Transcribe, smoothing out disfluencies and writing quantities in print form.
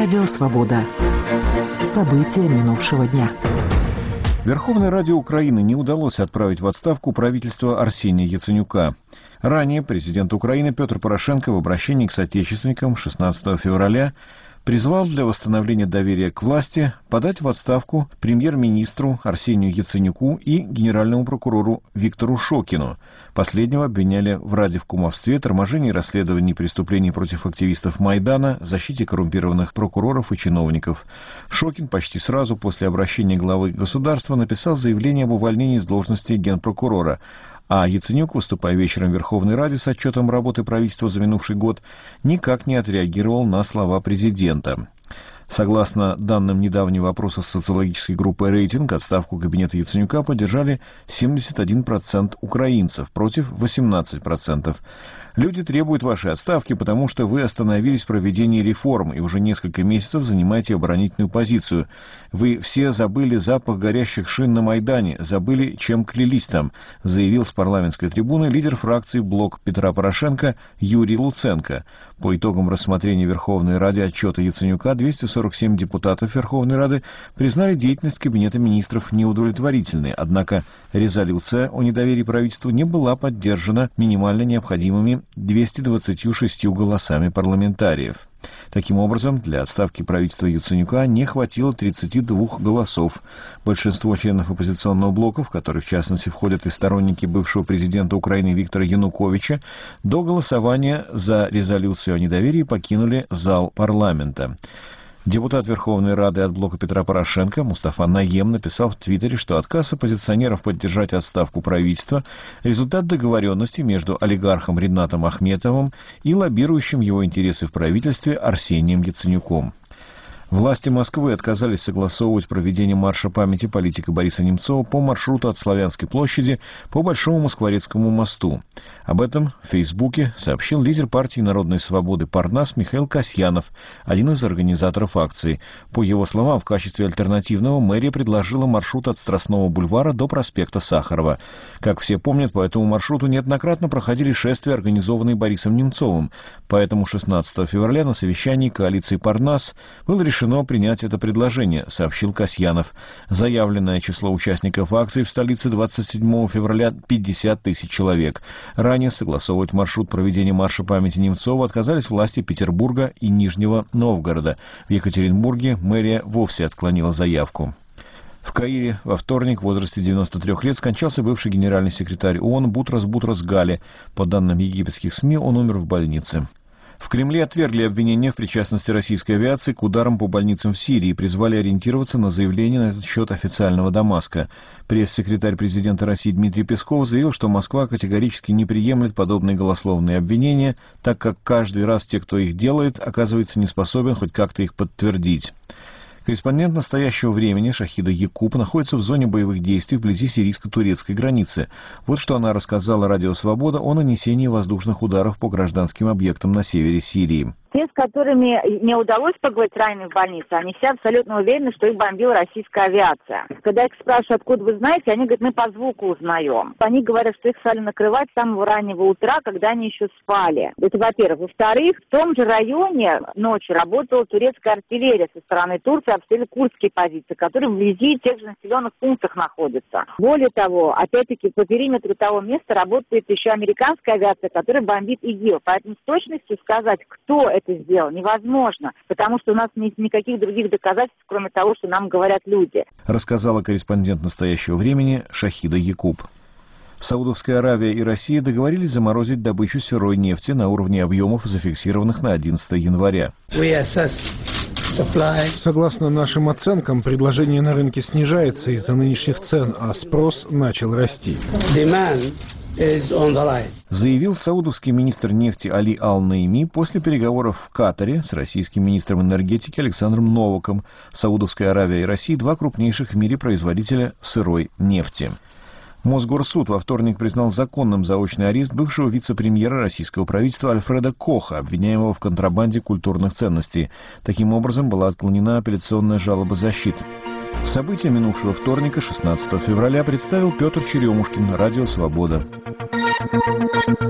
Радио «Свобода». События минувшего дня. Верховной Раде Украины не удалось отправить в отставку правительство Арсения Яценюка. Ранее президент Украины Петр Порошенко в обращении к соотечественникам 16 февраля призвал для восстановления доверия к власти подать в отставку премьер-министру Арсению Яценюку и генеральному прокурору Виктору Шокину. Последнего обвиняли в радикумовстве, торможении расследований преступлений против активистов Майдана, защите коррумпированных прокуроров и чиновников. Шокин почти сразу после обращения главы государства написал заявление об увольнении с должности генпрокурора, а Яценюк, выступая вечером в Верховной Раде с отчетом работы правительства за минувший год, никак не отреагировал на слова президента. Согласно данным недавнего опроса социологической группы «Рейтинг», отставку кабинета Яценюка поддержали 71% украинцев против 18%. Люди требуют вашей отставки, потому что вы остановились в проведении реформ и уже несколько месяцев занимаете оборонительную позицию. Вы все забыли запах горящих шин на Майдане, забыли, чем клялись там, заявил с парламентской трибуны лидер фракции «Блок Петра Порошенко» Юрий Луценко. По итогам рассмотрения Верховной Рады отчета Яценюка 247 депутатов Верховной Рады признали деятельность Кабинета министров неудовлетворительной, однако резолюция о недоверии правительству не была поддержана минимально необходимыми 226 голосами парламентариев. Таким образом, для отставки правительства Яценюка не хватило 32 голосов. Большинство членов оппозиционного блока, в который в частности входят и сторонники бывшего президента Украины Виктора Януковича, до голосования за резолюцию о недоверии покинули зал парламента. Депутат Верховной Рады от блока Петра Порошенко Мустафа Наем написал в Твиттере, что отказ оппозиционеров поддержать отставку правительства – результат договоренности между олигархом Ринатом Ахметовым и лоббирующим его интересы в правительстве Арсением Яценюком. Власти Москвы отказались согласовывать проведение марша памяти политика Бориса Немцова по маршруту от Славянской площади по Большому Москворецкому мосту. Об этом в Фейсбуке сообщил лидер партии Народной свободы Парнас Михаил Касьянов, один из организаторов акции. По его словам, в качестве альтернативного мэрия предложила маршрут от Страстного бульвара до проспекта Сахарова. Как все помнят, по этому маршруту неоднократно проходили шествия, организованные Борисом Немцовым. Поэтому 16 февраля на совещании коалиции Парнас было решено принять это предложение, сообщил Касьянов. Заявленное число участников акции в столице 27 февраля 50 тысяч человек. Ранее согласовывать маршрут проведения марша памяти Немцова отказались власти Петербурга и Нижнего Новгорода. В Екатеринбурге мэрия вовсе отклонила заявку. В Каире во вторник в возрасте 93 лет скончался бывший генеральный секретарь ООН Бутрос Гали. По данным египетских СМИ, он умер в больнице. В Кремле отвергли обвинения в причастности российской авиации к ударам по больницам в Сирии и призвали ориентироваться на заявление на этот счет официального Дамаска. Пресс-секретарь президента России Дмитрий Песков заявил, что Москва категорически не приемлет подобные голословные обвинения, так как каждый раз те, кто их делает, оказывается не способен хоть как-то их подтвердить. Корреспондент «Настоящего времени» Шахида Якуб находится в зоне боевых действий вблизи сирийско-турецкой границы. Вот что она рассказала Радио «Свобода» о нанесении воздушных ударов по гражданским объектам на севере Сирии. Те, с которыми не удалось поговорить раненых в больнице, они все абсолютно уверены, что их бомбила российская авиация. Когда их спрашивают, откуда вы знаете, они говорят, мы по звуку узнаем. Они говорят, что их стали накрывать с самого раннего утра, когда они еще спали. Это во-первых. Во-вторых, в том же районе ночью работала турецкая артиллерия со стороны Турции, обстреляли курдские позиции, которые вблизи тех же населенных пунктах находятся. Более того, опять-таки, по периметру того места работает еще американская авиация, которая бомбит ИГИЛ. Поэтому с точностью сказать, кто это сделал, невозможно, потому что у нас нет никаких других доказательств, кроме того, что нам говорят люди. Рассказала корреспондент «Настоящего времени» Шахида Якуб. Саудовская Аравия и Россия договорились заморозить добычу сырой нефти на уровне объемов, зафиксированных на 11 января. Согласно нашим оценкам, предложение на рынке снижается из-за нынешних цен, а спрос начал расти. Заявил саудовский министр нефти Али Ал-Наими после переговоров в Катаре с российским министром энергетики Александром Новаком. Саудовская Аравия и Россия – два крупнейших в мире производителя сырой нефти. Мосгорсуд во вторник признал законным заочный арест бывшего вице-премьера российского правительства Альфреда Коха, обвиняемого в контрабанде культурных ценностей. Таким образом, была отклонена апелляционная жалоба защиты. События минувшего вторника, 16 февраля, представил Петр Черемушкин, Радио «Свобода».